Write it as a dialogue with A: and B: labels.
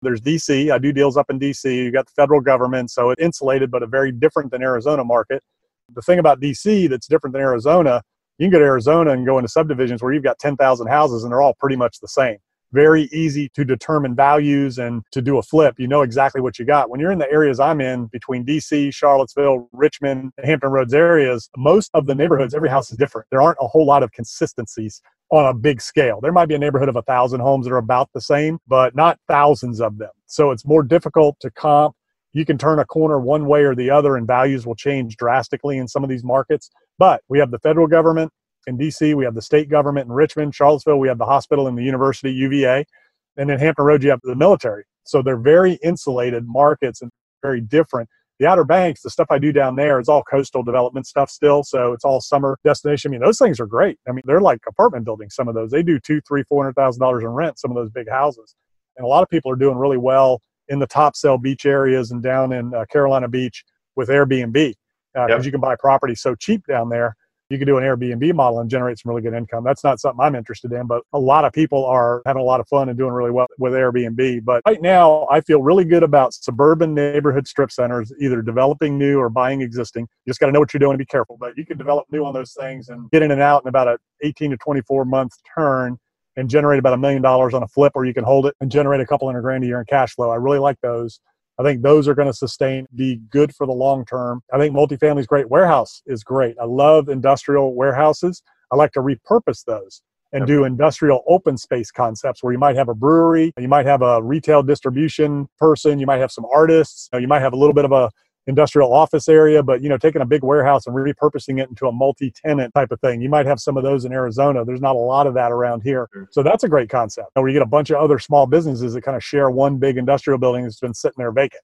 A: There's DC. I do deals up in DC. You got the federal government, so it's insulated, but a very different than Arizona market. The thing about DC that's different than Arizona, you can go to Arizona and go into subdivisions where you've got 10,000 houses and they're all pretty much the same. Very easy to determine values and to do a flip. You know exactly what you got. When you're in the areas I'm in, between DC, Charlottesville, Richmond, Hampton Roads areas, most of the neighborhoods, every house is different. There aren't a whole lot of consistencies on a big scale. There might be a neighborhood of 1,000 homes that are about the same, but not thousands of them. So it's more difficult to comp. You can turn a corner one way or the other and values will change drastically in some of these markets. But we have the federal government in DC, we have the state government in Richmond, Charlottesville, we have the hospital and the university, UVA, and in Hampton Roads, you have the military. So they're very insulated markets and very different. The Outer Banks, the stuff I do down there is all coastal development stuff still. So it's all summer destination. I mean, those things are great. I mean, they're like apartment buildings. Some of those, they do $200,000, $300,000, $400,000 in rent, some of those big houses. And a lot of people are doing really well in the Topsail beach areas and down in Carolina Beach with Airbnb because you can buy property so cheap down there. You can do an Airbnb model and generate some really good income. That's not something I'm interested in, but a lot of people are having a lot of fun and doing really well with Airbnb. But right now, I feel really good about suburban neighborhood strip centers, either developing new or buying existing. You just got to know what you're doing and be careful. But you can develop new on those things and get in and out in about an 18 to 24 month turn and generate about $1 million on a flip, or you can hold it and generate a couple $100,000 a year in cash flow. I really like those. I think those are going to sustain, be good for the long term. I think multifamily is great. Warehouse is great. I love industrial warehouses. I like to repurpose those and do industrial open space concepts where you might have a brewery, you might have a retail distribution person, you might have some artists, you might have a little bit of a industrial office area, but taking a big warehouse and repurposing it into a multi-tenant type of thing. You might have some of those in Arizona. There's not a lot of that around here. So that's a great concept where you get a bunch of other small businesses that kind of share one big industrial building that's been sitting there vacant.